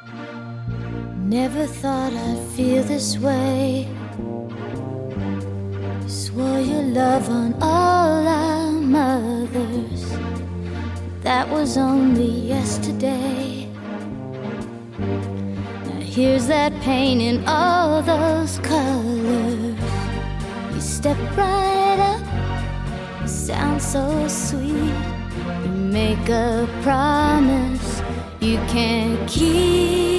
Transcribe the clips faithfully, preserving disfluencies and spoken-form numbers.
Never thought I'd feel this way. You swore your love on all our mothers. That was only yesterday. Now here's that pain in all those colors. You step right up, you sound so sweet. You make a promise you can't keep.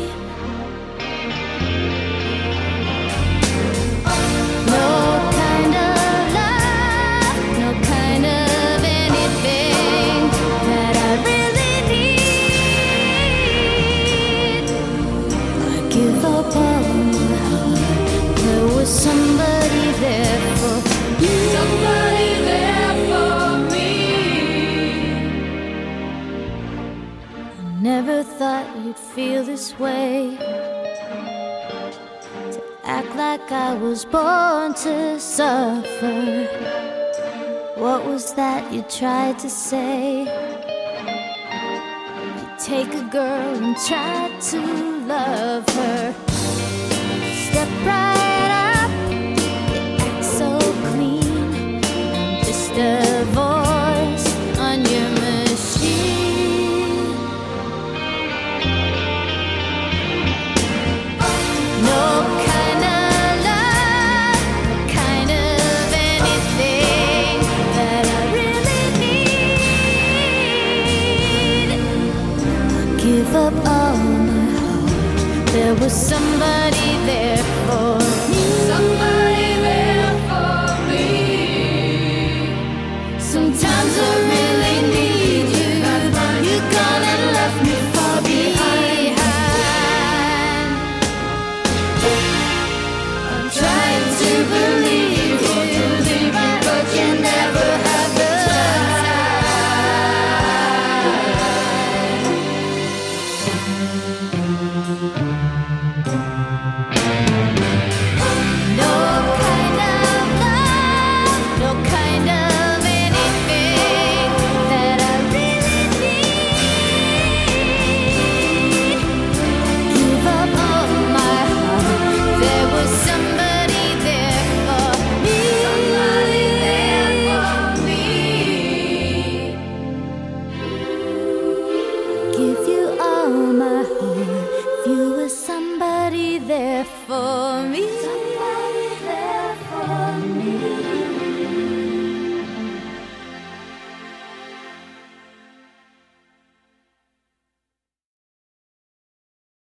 Somebody there for you. Somebody there for me. I never thought you'd feel this way. To act like I was born to suffer. What was that you tried to say? You take a girl and try to love her. Step right a voice on your machine. No kind of love, no kind of anything that I really need. I give up all my hope. There was somebody there